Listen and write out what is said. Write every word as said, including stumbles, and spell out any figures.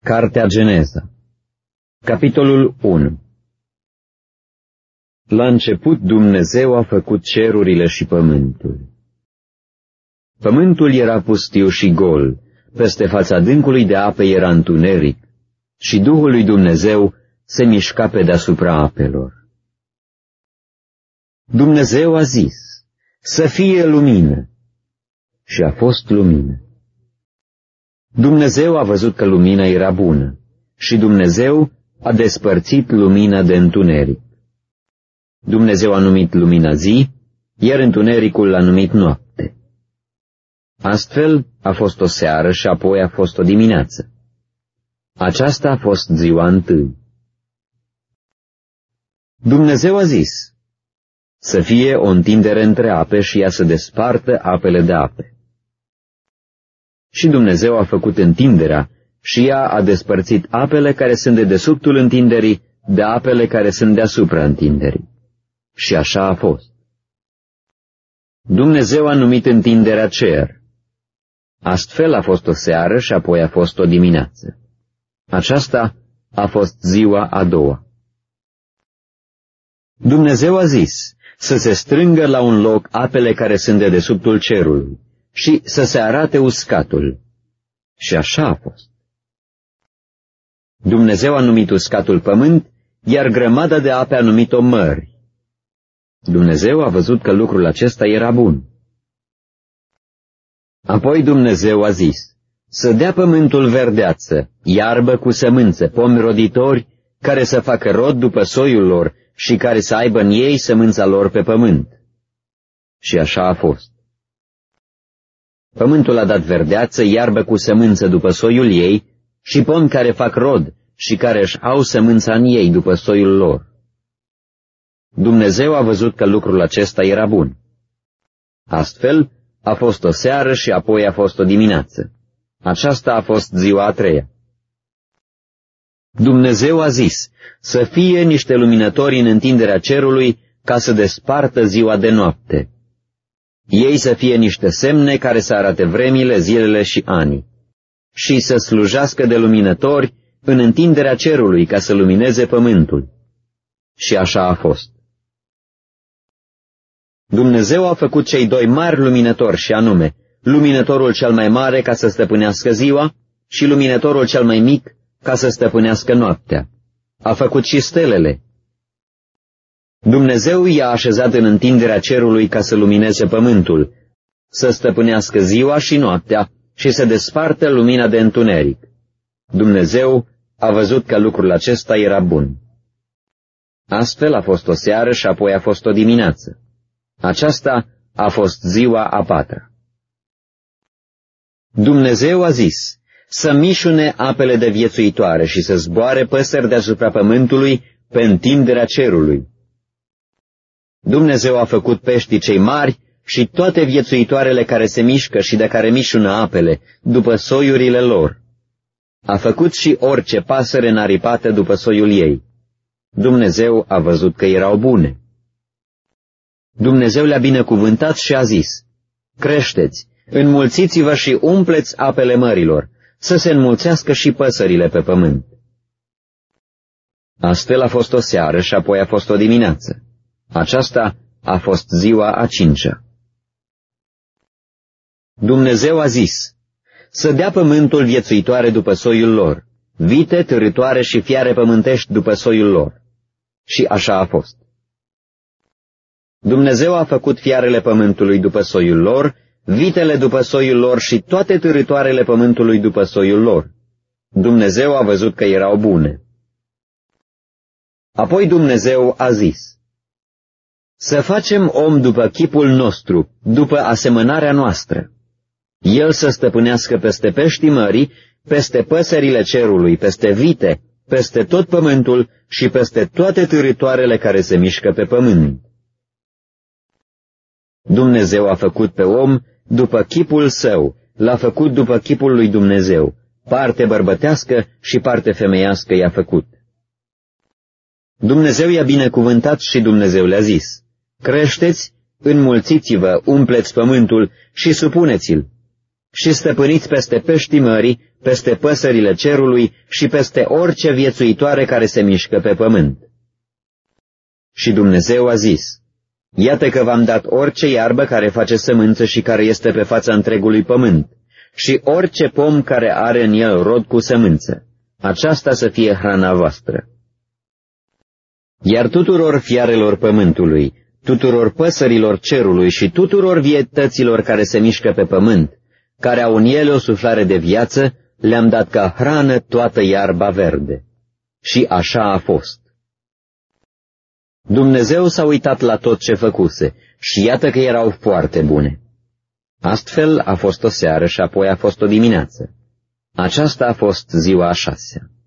Cartea Geneza, capitolul unu. La început Dumnezeu a făcut cerurile și pământul. Pământul era pustiu și gol, peste fața adâncului de ape era întuneric, și Duhul lui Dumnezeu se mișca pe deasupra apelor. Dumnezeu a zis, să fie lumină, și a fost lumină. Dumnezeu a văzut că lumina era bună și Dumnezeu a despărțit lumina de întuneric. Dumnezeu a numit lumina zi, iar întunericul l-a numit noapte. Astfel a fost o seară și apoi a fost o dimineață. Aceasta a fost ziua întâi. Dumnezeu a zis, să fie o întindere între ape și ea să despartă apele de ape. Și Dumnezeu a făcut întinderea și ea a despărțit apele care sunt de dedesubtul întinderii de apele care sunt deasupra întinderii. Și așa a fost. Dumnezeu a numit întinderea cer. Astfel a fost o seară și apoi a fost o dimineață. Aceasta a fost ziua a doua. Dumnezeu a zis să se strângă la un loc apele care sunt de dedesubtul cerului și să se arate uscatul. Și așa a fost. Dumnezeu a numit uscatul pământ, iar grămada de ape a numit-o mări. Dumnezeu a văzut că lucrul acesta era bun. Apoi Dumnezeu a zis, să dea pământul verdeață, iarbă cu sămânță, pomi roditori, care să facă rod după soiul lor și care să aibă în ei sămânța lor pe pământ. Și așa a fost. Pământul a dat verdeață, iarbă cu sămânță după soiul ei și pomi care fac rod și care își au sămânța în ei după soiul lor. Dumnezeu a văzut că lucrul acesta era bun. Astfel a fost o seară și apoi a fost o dimineață. Aceasta a fost ziua a treia. Dumnezeu a zis să fie niște luminători în întinderea cerului ca să despartă ziua de noapte. Ei să fie niște semne care să arate vremile, zilele și anii, și să slujească de luminători în întinderea cerului ca să lumineze pământul. Și așa a fost. Dumnezeu a făcut cei doi mari luminători și anume, luminătorul cel mai mare ca să stăpânească ziua și luminătorul cel mai mic ca să stăpânească noaptea. A făcut și stelele. Dumnezeu i-a așezat în întinderea cerului ca să lumineze pământul, să stăpânească ziua și noaptea și să despartă lumina de întuneric. Dumnezeu a văzut că lucrul acesta era bun. Astfel a fost o seară și apoi a fost o dimineață. Aceasta a fost ziua a patra. Dumnezeu a zis să mișune apele de viețuitoare și să zboare păsări deasupra pământului pe întinderea cerului. Dumnezeu a făcut peștii cei mari și toate viețuitoarele care se mișcă și de care mișună apele, după soiurile lor. A făcut și orice pasăre înaripată după soiul ei. Dumnezeu a văzut că erau bune. Dumnezeu le-a binecuvântat și a zis, creșteți, înmulțiți-vă și umpleți apele mărilor, să se înmulțească și păsările pe pământ. Astfel a fost o seară și apoi a fost o dimineață. Aceasta a fost ziua a cincea. Dumnezeu a zis să dea pământul viețuitoare după soiul lor, vite, târâtoare și fiare pământești după soiul lor. Și așa a fost. Dumnezeu a făcut fiarele pământului după soiul lor, vitele după soiul lor și toate târâtoarele pământului după soiul lor. Dumnezeu a văzut că erau bune. Apoi Dumnezeu a zis, să facem om după chipul nostru, după asemănarea noastră. El să stăpânească peste peștii mării, peste păsările cerului, peste vite, peste tot pământul și peste toate târâtoarele care se mișcă pe pământ. Dumnezeu a făcut pe om după chipul său, l-a făcut după chipul lui Dumnezeu, parte bărbătească și parte femeiască i-a făcut. Dumnezeu i-a binecuvântat și Dumnezeu le-a zis, creșteți, înmulțiți-vă, umpleți pământul și supuneți-l. și stăpâniți peste peștii mării, peste păsările cerului și peste orice viețuitoare care se mișcă pe pământ. Și Dumnezeu a zis, iată că v-am dat orice iarbă care face sămânță și care este pe fața întregului pământ, și orice pom care are în el rod cu sămânță, aceasta să fie hrana voastră. Iar tuturor fiarelor pământului, tuturor păsărilor cerului și tuturor vietăților care se mișcă pe pământ, care au în ele o suflare de viață, le-am dat ca hrană toată iarba verde. Și așa a fost. Dumnezeu s-a uitat la tot ce făcuse și iată că erau foarte bune. Astfel a fost o seară și apoi a fost o dimineață. Aceasta a fost ziua a șasea.